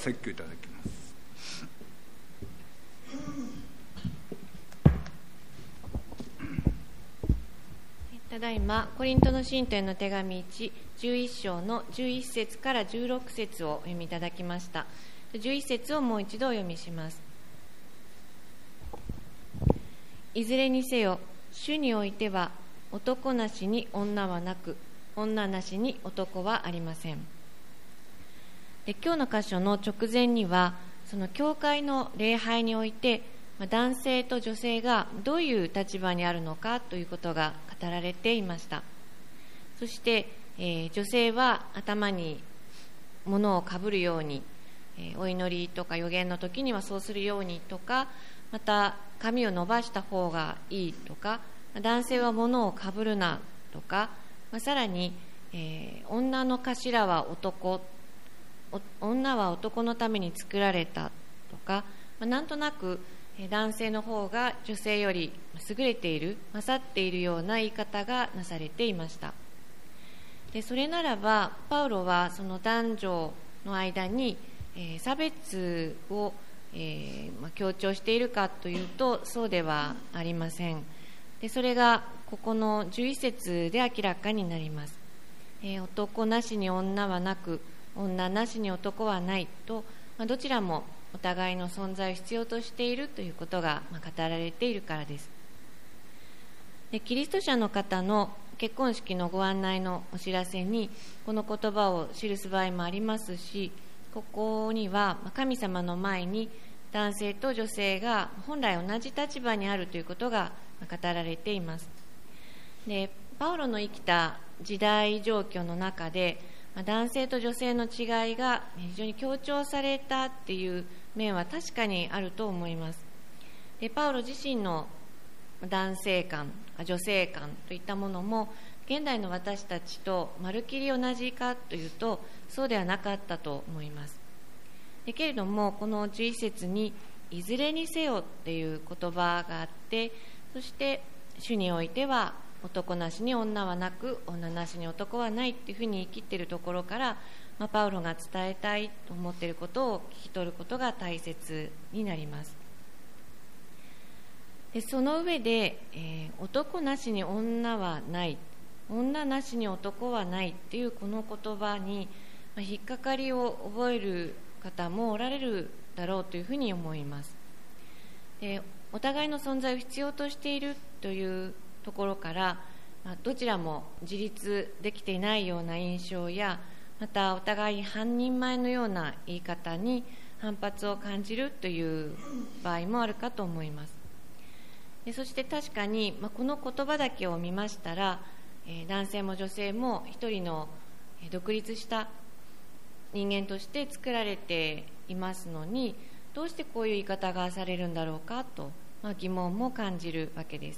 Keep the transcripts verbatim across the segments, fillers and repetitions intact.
説教いただきます。 ただいまコリントの信徒への手紙いち、じゅういっ章のじゅういっ節からじゅうろく節をお読みいただきました。じゅういっ節をもう一度お読みします。いずれにせよ、主においては男なしに女はなく、女なしに男はありません。で、今日の箇所の直前には、その教会の礼拝において男性と女性がどういう立場にあるのかということが語られていました。そして、えー、女性は頭に物をかぶるように、えー、お祈りとか預言の時にはそうするようにとか、また髪を伸ばした方がいいとか、男性は物をかぶるなとか、まあ、さらに、えー、女の頭は男、女は男のために作られたとか、まあ、なんとなく男性の方が女性より優れている、勝っているような言い方がなされていました。で、それならばパウロはその男女の間に、えー、差別を、えーまあ、強調しているかというとそうではありません。で、それがここのじゅういっ節で明らかになります。えー、男なしに女はなく、女なしに男はないと、まあ、どちらもお互いの存在を必要としているということが語られているからです。で、キリスト者の方の結婚式のご案内のお知らせにこの言葉を記す場合もありますし、ここには神様の前に男性と女性が本来同じ立場にあるということが語られています。で、パウロの生きた時代状況の中で男性と女性の違いが非常に強調されたっていう面は確かにあると思います。で、パウロ自身の男性観、女性観といったものも現代の私たちとまるっきり同じかというとそうではなかったと思います。でけれどもこのじゅういっ節にいずれにせよっていう言葉があって、そして主においては男なしに女はなく、女なしに男はないっていうふうに生きているところから、まあ、パウロが伝えたいと思っていることを聞き取ることが大切になります。で、その上で、えー、男なしに女はない、女なしに男はないっていうこの言葉に、まあ、引っかかりを覚える方もおられるだろうというふうに思います。で、お互いの存在を必要としているというところから、まあ、どちらも自立できていないような印象や、またお互い半人前のような言い方に反発を感じるという場合もあるかと思います。で、そして確かに、まあ、この言葉だけを見ましたら、えー、男性も女性も一人の独立した人間として作られていますのに、どうしてこういう言い方がされるんだろうかと、まあ、疑問も感じるわけです。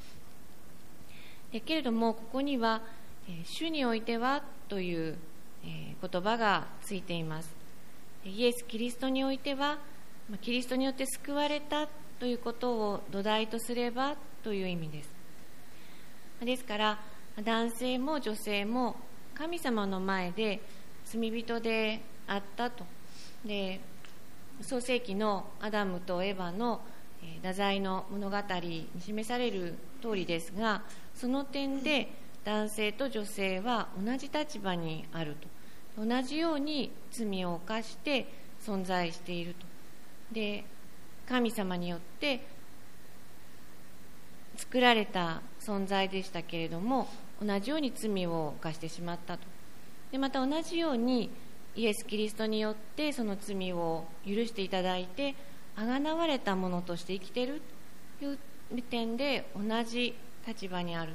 でけれどもここには、えー、主においてはという、えー、言葉がついています。イエス・キリストにおいては、まあ、キリストによって救われたということを土台とすればという意味です。ですから男性も女性も神様の前で罪人であったと。で、創世記のアダムとエバの太宰の物語に示される通りですが、その点で男性と女性は同じ立場にあると、同じように罪を犯して存在していると。で、神様によって作られた存在でしたけれども、同じように罪を犯してしまったと。で、また同じようにイエス・キリストによってその罪を許していただいてあがなわれたものとして生きているという点で同じ立場にある。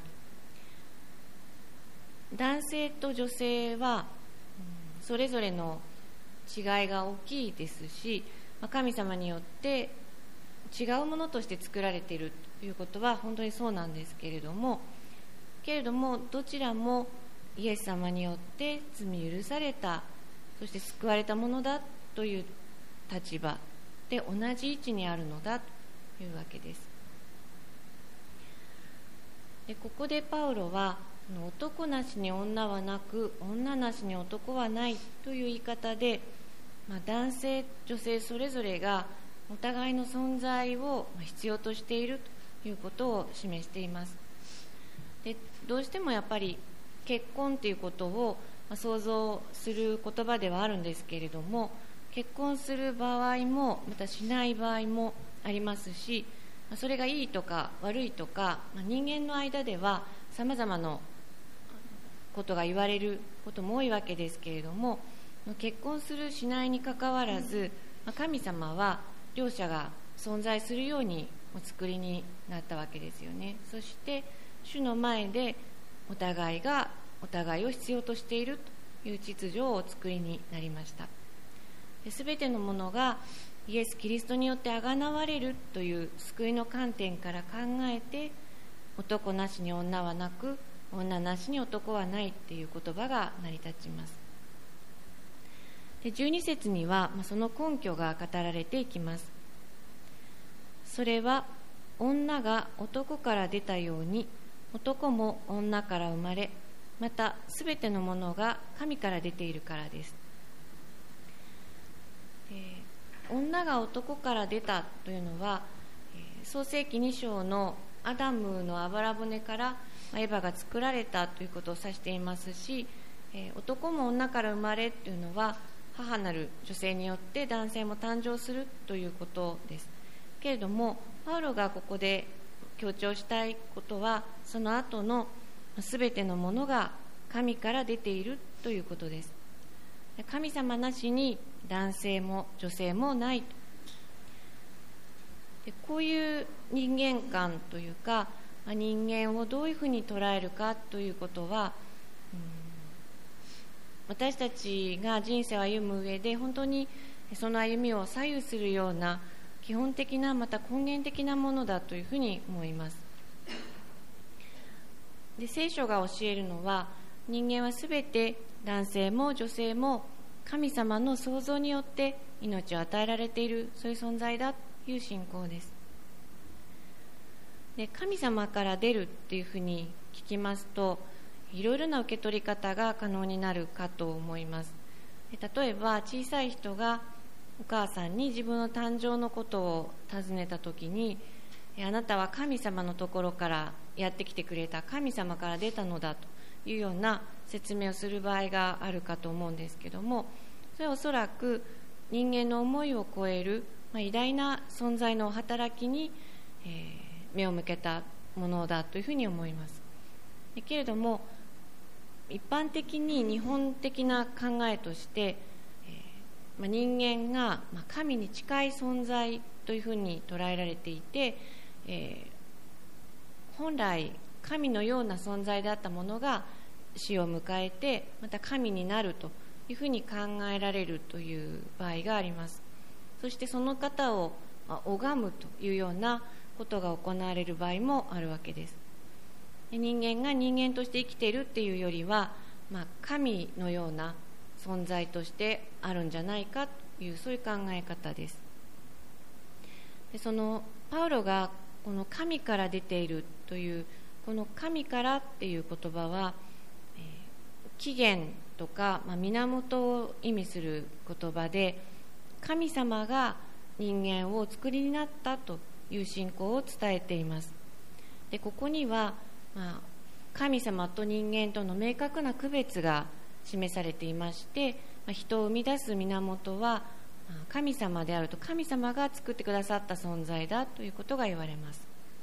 男性と女性はそれぞれの違いが大きいですし、神様によって違うものとして作られているということは本当にそうなんですけれども、けれどもどちらもイエス様によって罪許された、そして救われたものだという立場で同じ位置にあるのだというわけです。で、ここでパウロは男なしに女はなく、女なしに男はないという言い方で、 まあ、男性女性それぞれがお互いの存在を必要としているということを示しています。でどうしてもやっぱり結婚ということを想像する言葉ではあるんですけれども、結婚する場合もまたしない場合もありますし、それがいいとか悪いとか、人間の間ではさまざまなことが言われることも多いわけですけれども、結婚するしないにかかわらず、神様は両者が存在するようにお作りになったわけですよね。そして主の前でお互いがお互いを必要としているという秩序をお作りになりました。すべてのものがイエス・キリストによってあがなわれるという救いの観点から考えて、男なしに女はなく、女なしに男はないという言葉が成り立ちます。でじゅうに節にはその根拠が語られていきます。それは女が男から出たように、男も女から生まれ、またすべてのものが神から出ているからです。で女が男から出たというのは、創世記に章のアダムのあばら骨からエヴァが作られたということを指していますし、男も女から生まれというのは母なる女性によって男性も誕生するということです。けれどもパウロがここで強調したいことは、その後のすべてのものが神から出ているということです。神様なしに男性も女性もない。でこういう人間観というか、人間をどういうふうに捉えるかということは、うん、私たちが人生を歩む上で本当にその歩みを左右するような基本的な、また根源的なものだというふうに思います。で聖書が教えるのは、人間はすべて男性も女性も神様の創造によって命を与えられている、そういう存在だという信仰です。で神様から出るっていうふうに聞きますと、いろいろな受け取り方が可能になるかと思います。で例えば小さい人がお母さんに自分の誕生のことを尋ねたときに、あなたは神様のところからやってきてくれた、神様から出たのだというような説明をする場合があるかと思うんですけども、それはおそらく人間の思いを超える、まあ、偉大な存在の働きに、えー、目を向けたものだというふうに思います。けれども一般的に日本的な考えとして、えーまあ、人間が、まあ、神に近い存在というふうに捉えられていて、えー、本来神のような存在であったものが死を迎えてまた神になるというふうに考えられるという場合があります。そしてその方を拝むというようなことが行われる場合もあるわけです。人間が人間として生きているっていうよりは、まあ、神のような存在としてあるんじゃないかという、そういう考え方です。でそのパウロがこの神から出ているというこの神からっていう言葉は、えー、起源とか、まあ、源を意味する言葉で、神様が人間をお作りになったという信仰を伝えています。でここには、まあ、神様と人間との明確な区別が示されていまして、まあ、人を生み出す源は神様であると、神様が作ってくださった存在だということが言われます。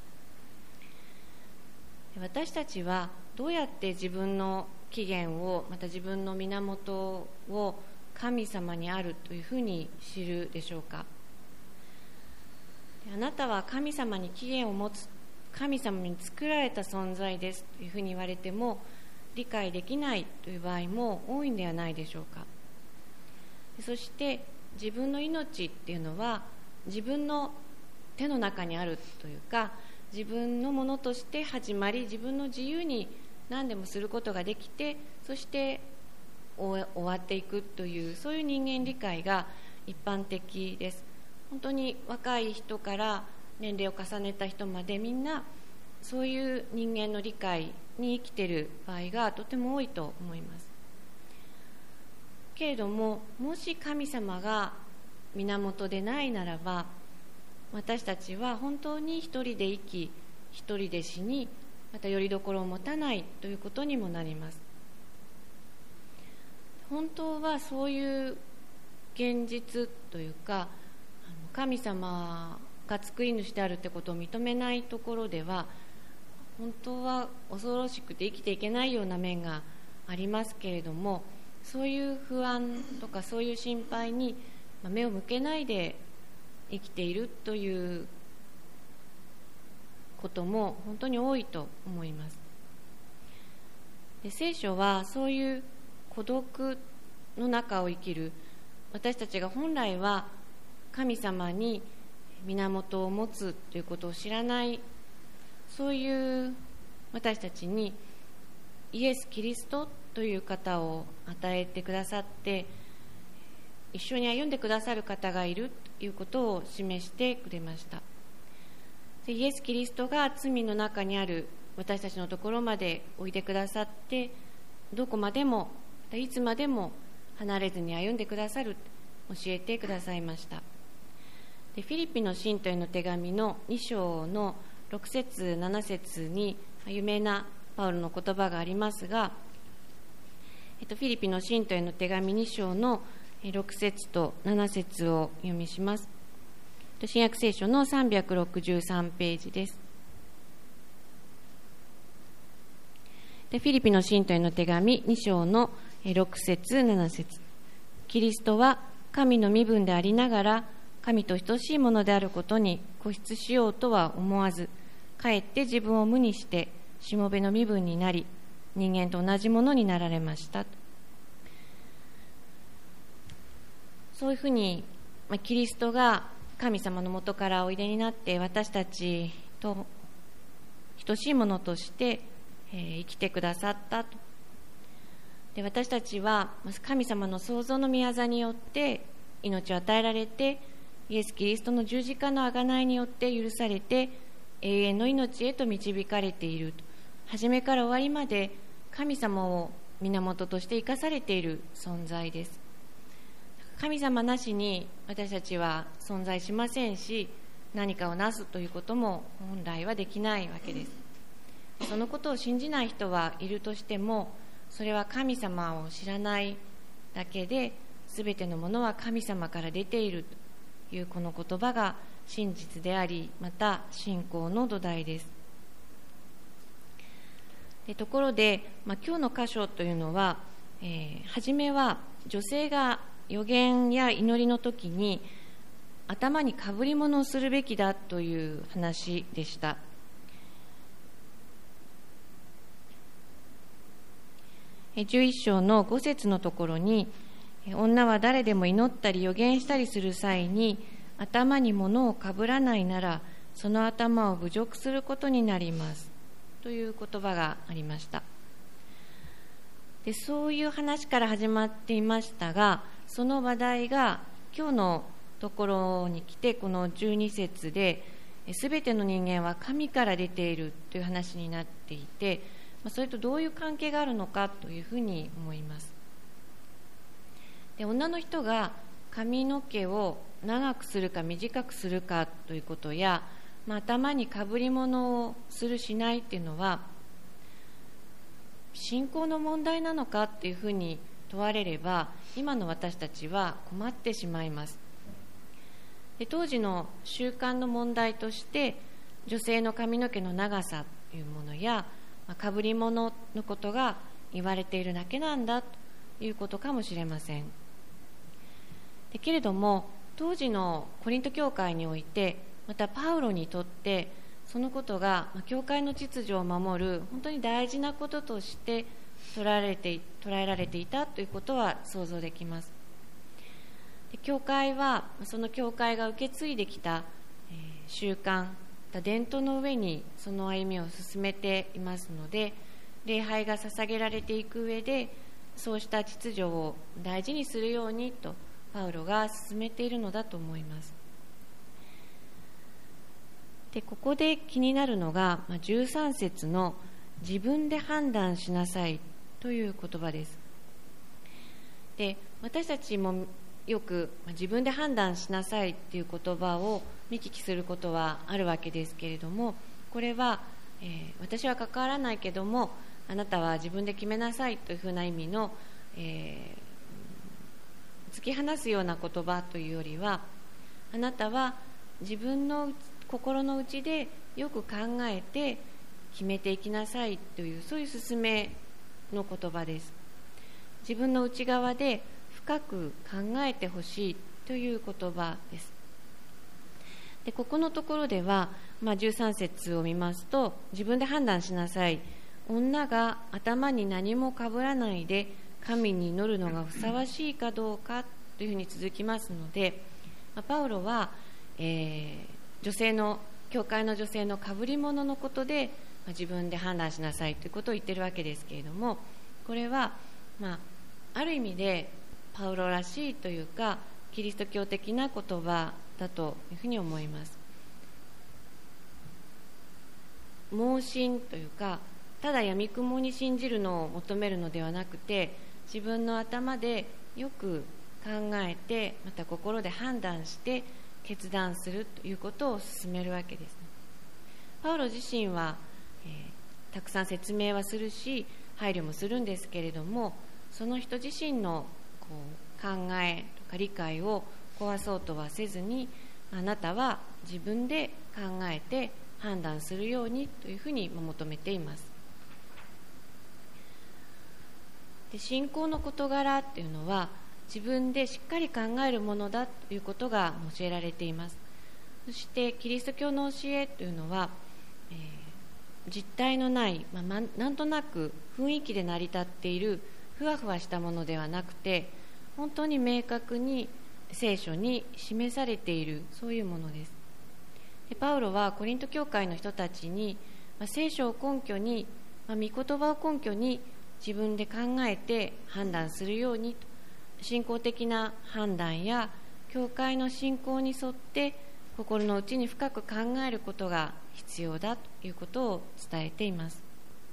私たちはどうやって自分の起源を、また自分の源を神様にあるというふうに知るでしょうか。あなたは神様に起源を持つ、神様に作られた存在ですというふうに言われても理解できないという場合も多いんではないでしょうか。そして自分の命っていうのは自分の手の中にあるというか、自分のものとして始まり、自分の自由に何でもすることができて、そして終わっていくという、そういう人間理解が一般的です。本当に若い人から年齢を重ねた人まで、みんなそういう人間の理解に生きている場合がとても多いと思います。 けれども、もし神様が源でないならば、私たちは本当に一人で生き、一人で死に、また拠り所を持たないということにもなります。本当はそういう現実というか、神様が作り主であるということを認めないところでは、本当は恐ろしくて生きていけないような面がありますけれども、そういう不安とかそういう心配に目を向けないで生きているということも本当に多いと思います。で、聖書はそういう孤独の中を生きる私たちが本来は神様に源を持つということを知らない、そういう私たちにイエス・キリストという方を与えてくださって、一緒に歩んでくださる方がいるということを示してくれました。で、イエス・キリストが罪の中にある私たちのところまでおいでくださって、どこまでもいつまでも離れずに歩んでくださると教えてくださいました。で、フィリピの信徒への手紙のに章のろく節なな節に有名なパウロの言葉がありますが、えっと、フィリピの信徒への手紙に章のろく節となな節を読みします。新約聖書のさんびゃくろくじゅうさんページです。で、フィリピの信徒への手紙に章のろく節なな節、キリストは神の身分でありながら神と等しいものであることに固執しようとは思わず、かえって自分を無にしてしもべの身分になり、人間と同じものになられました。そういうふうに、まあ、キリストが神様のもとからおいでになって私たちと等しいものとして、えー、生きてくださったと。で、私たちは神様の創造の御業によって命を与えられて、イエス・キリストの十字架の贖いによって許されて永遠の命へと導かれていると。初めから終わりまで神様を源として生かされている存在です。神様なしに私たちは存在しませんし、何かをなすということも本来はできないわけです。そのことを信じない人はいるとしても、それは神様を知らないだけで、すべてのものは神様から出ているというこの言葉が真実であり、また信仰の土台です。で、ところで、まあ、今日の箇所というのは、えー、初めは女性が預言や祈りの時に頭にかぶり物をするべきだという話でした。じゅういっ章のご節のところに、女は誰でも祈ったり預言したりする際に頭に物をかぶらないなら、その頭を侮辱することになりますという言葉がありました。で、そういう話から始まっていましたが、その話題が今日のところに来て、このじゅうに節で、すべての人間は神から出ているという話になっていて、それとどういう関係があるのかというふうに思います。で、女の人が髪の毛を長くするか短くするかということや、まあ、頭にかぶり物をするしないっていうのは信仰の問題なのかっていうふうに問われれば、今の私たちは困ってしまいます。で、当時の習慣の問題として、女性の髪の毛の長さというものや、まあ、かぶり物のことが言われているだけなんだということかもしれません。でけれども、当時のコリント教会において、またパウロにとってそのことが教会の秩序を守る本当に大事なこととして捉えられて、捉えられていたということは想像できます。で、教会はその教会が受け継いできた、えー、習慣、伝統の上にその歩みを進めていますので、礼拝が捧げられていく上でそうした秩序を大事にするようにとパウロが進めているのだと思います。で、ここで気になるのがじゅうさん節の自分で判断しなさいという言葉です。 で私たちもよく自分で判断しなさいという言葉を見聞きすることはあるわけですけれども、これは、えー、私は関わらないけどもあなたは自分で決めなさいというふうな意味の、えー、突き放すような言葉というよりは、あなたは自分の心の内でよく考えて決めていきなさいという、そういう勧めの言葉です。自分の内側で深く考えてほしいという言葉です。でここのところでは、まあ、じゅうさん節を見ますと、自分で判断しなさい、女が頭に何もかぶらないで神に祈るのがふさわしいかどうかというふうに続きますので、まあ、パウロは、えー、女性の教会の女性のかぶり物のことで、まあ、自分で判断しなさいということを言っているわけですけれども、これは、まあ、ある意味でパウロらしいというかキリスト教的な言葉だというふうに思います。盲信というか、ただやみくもに信じるのを求めるのではなくて、自分の頭でよく考えて、また心で判断して決断するということを進めるわけです。パウロ自身は、えー、たくさん説明はするし配慮もするんですけれども、その人自身のこう考えとか理解を壊そうとはせずに、あなたは自分で考えて判断するようにというふうに求めています。で信仰の事柄というのは自分でしっかり考えるものだということが教えられています。そしてキリスト教の教えというのは、えー、実体のない、まあ、なんとなく雰囲気で成り立っているふわふわしたものではなくて、本当に明確に聖書に示されている、そういうものです。でパウロはコリント教会の人たちに、まあ、聖書を根拠に、まあ、御言葉を根拠に自分で考えて判断するようにと、信仰的な判断や教会の信仰に沿って心の内に深く考えることが必要だということを伝えています。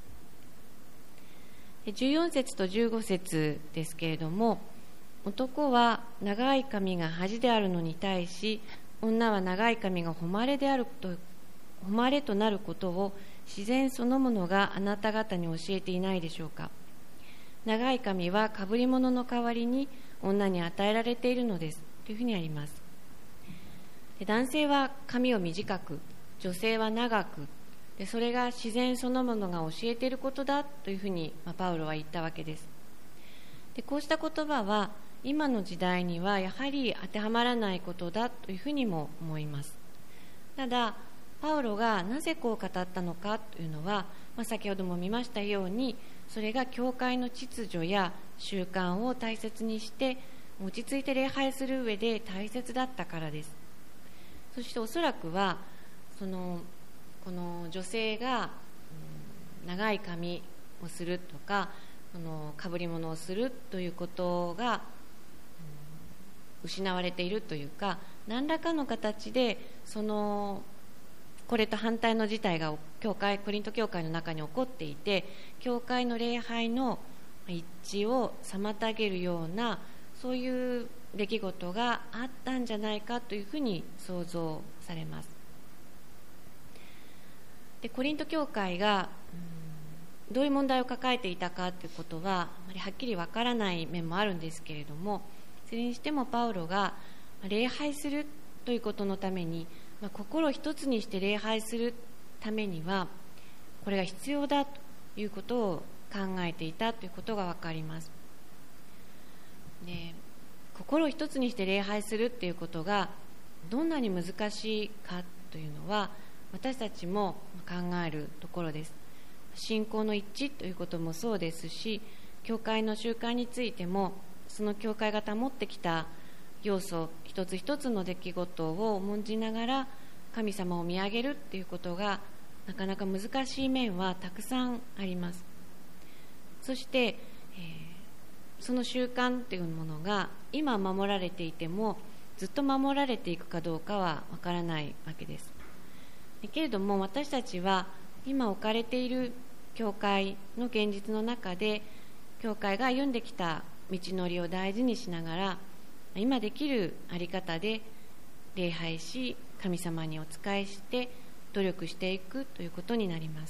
じゅうよん節とじゅうご節ですけれども、男は長い髪が恥であるのに対し、女は長い髪が誉れであると誉れとなることを自然そのものがあなた方に教えていないでしょうか。長い髪はかぶり物の代わりに女に与えられているのですというふうにあります。で男性は髪を短く、女性は長く、でそれが自然そのものが教えていることだというふうに、まあ、パウロは言ったわけです。でこうした言葉は今の時代にはやはり当てはまらないことだというふうにも思います。ただパウロがなぜこう語ったのかというのは、まあ、先ほども見ましたように、それが教会の秩序や習慣を大切にして落ち着いて礼拝する上で大切だったからです。そしておそらくはそのこの女性が、うん、長い髪をするとか、そのかぶり物をするということが、うん、失われているというか、何らかの形でそのこれと反対の事態が教会コリント教会の中に起こっていて、教会の礼拝の一致を妨げるようなそういう出来事があったんじゃないかというふうに想像されます。でコリント教会が、うん、どういう問題を抱えていたかということはあまりはっきりわからない面もあるんですけれども、それにしてもパウロが礼拝するということのために、まあ、心を一つにして礼拝するためにはこれが必要だということを考えていたということが分かります。で心を一つにして礼拝するということがどんなに難しいかというのは私たちも考えるところです。信仰の一致ということもそうですし、教会の習慣についてもその教会が保ってきた要素一つ一つの出来事を重んじながら神様を見上げるということがなかなか難しい面はたくさんあります。そして、えー、その習慣というものが今守られていてもずっと守られていくかどうかはわからないわけです。けれども私たちは今置かれている教会の現実の中で教会が歩んできた道のりを大事にしながら、今できる在り方で礼拝し、神様にお仕えして努力していくということになります。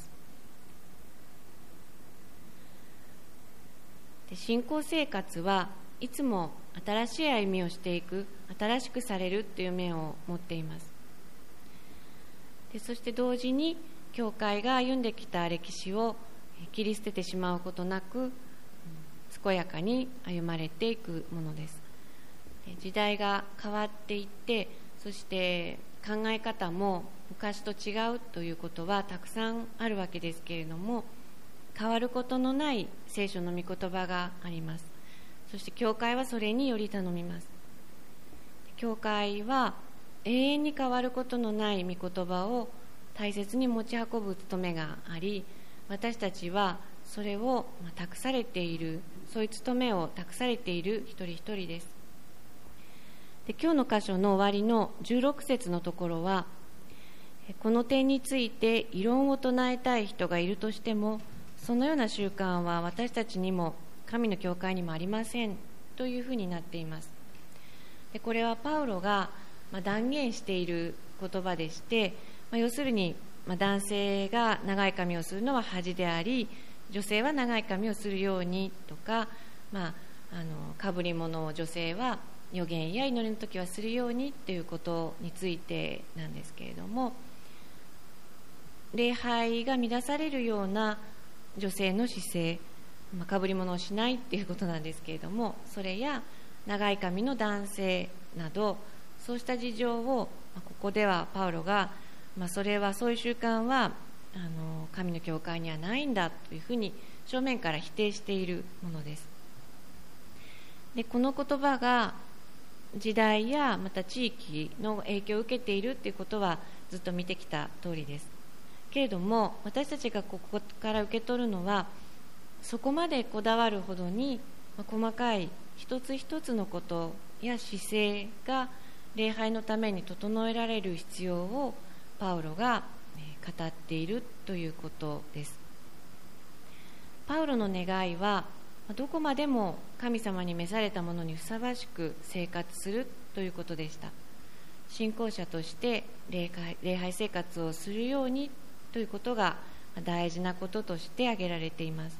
で、信仰生活はいつも新しい歩みをしていく、新しくされるという面を持っています。で、そして同時に教会が歩んできた歴史を切り捨ててしまうことなく、健やかに歩まれていくものです。で、時代が変わっていって、そして考え方も昔と違うということはたくさんあるわけですけれども、変わることのない聖書の御言葉があります。そして教会はそれにより頼みます。教会は永遠に変わることのない御言葉を大切に持ち運ぶ務めがあり、私たちはそれを託されている、そういう務めを託されている一人一人です。で、今日の箇所の終わりのじゅうろく節のところは、この点について異論を唱えたい人がいるとしても、そのような習慣は私たちにも神の教会にもありませんというふうになっています。で、これはパウロが断言している言葉でして、要するに男性が長い髪をするのは恥であり、女性は長い髪をするようにとか、まあ、あのかぶり物を女性は預言や祈りの時はするようにということについてなんですけれども、礼拝が乱されるような女性の姿勢、まあ、かぶり物をしないということなんですけれども、それや長い髪の男性など、そうした事情を、まあ、ここではパウロが、まあ、それはそういう習慣はあの神の教会にはないんだというふうに正面から否定しているものです。で、この言葉が時代やまた地域の影響を受けているということはずっと見てきた通りです。けれども、私たちがここから受け取るのは、そこまでこだわるほどに細かい一つ一つのことや姿勢が礼拝のために整えられる必要をパウロが語っているということです。パウロの願いは、どこまでも神様に召されたものにふさわしく生活するということでした。信仰者として礼拝、礼拝生活をするようにということが大事なこととして挙げられています。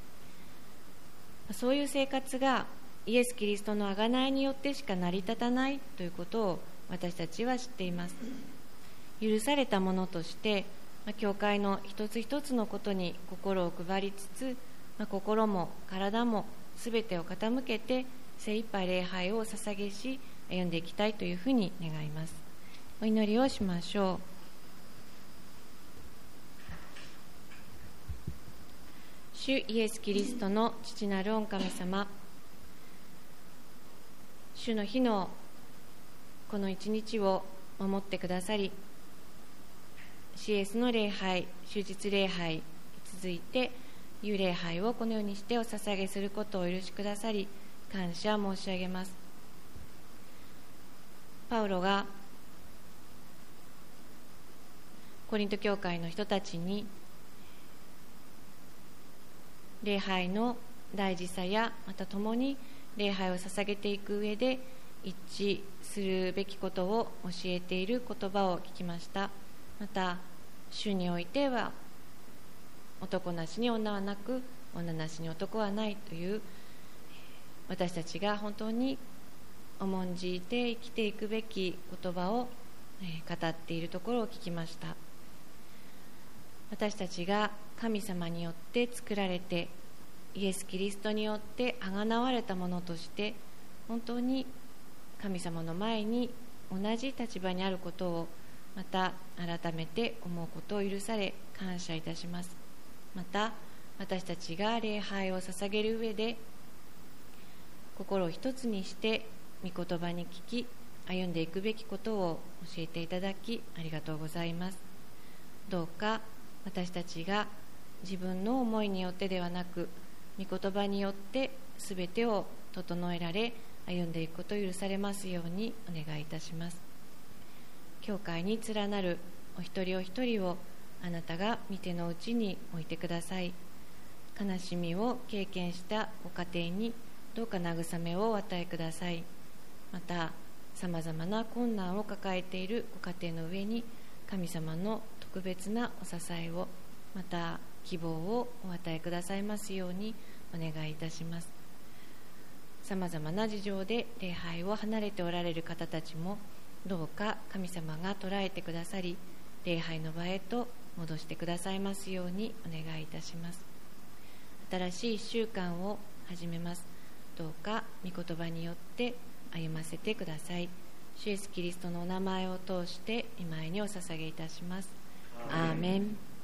そういう生活がイエス・キリストの贖いによってしか成り立たないということを私たちは知っています。許されたものとして教会の一つ一つのことに心を配りつつ、心も体もすべてを傾けて精一杯礼拝を捧げし歩んでいきたいというふうに願います。お祈りをしましょう。主イエス・キリストの父なる御神様、主の日のこの一日を守ってくださり、シーエス の礼拝、終日礼拝に続いて幽礼拝をこのようにしてお捧げすることをお許しくださり、感謝申し上げます。パウロがコリント教会の人たちに礼拝の大事さや、また共に礼拝を捧げていく上で一致するべきことを教えている言葉を聞きました。また主においては男なしに女はなく、女なしに男はないという私たちが本当に重んじて生きていくべき言葉を語っているところを聞きました。私たちが神様によって作られてイエス・キリストによってあがなわれたものとして本当に神様の前に同じ立場にあることをまた改めて思うことを許され感謝いたします。また私たちが礼拝を捧げる上で心を一つにして御言葉に聞き歩んでいくべきことを教えていただきありがとうございます。どうか私たちが自分の思いによってではなく御言葉によってすべてを整えられ歩んでいくことを許されますようにお願いいたします。教会に連なるお一人お一人をあなたが御手の内に置いてください。悲しみを経験したご家庭にどうか慰めをお与えください。またさまざまな困難を抱えているご家庭の上に神様の特別なお支えを、また希望をお与えくださいますようにお願いいたします。さまざまな事情で礼拝を離れておられる方たちも、どうか神様が捉えてくださり、礼拝の場へと戻してくださいますようにお願いいたします。新しいいっしゅうかんを始めます。どうか御言葉によって歩ませてください。主イエスキリストのお名前を通して御前にお捧げいたします。アーメン。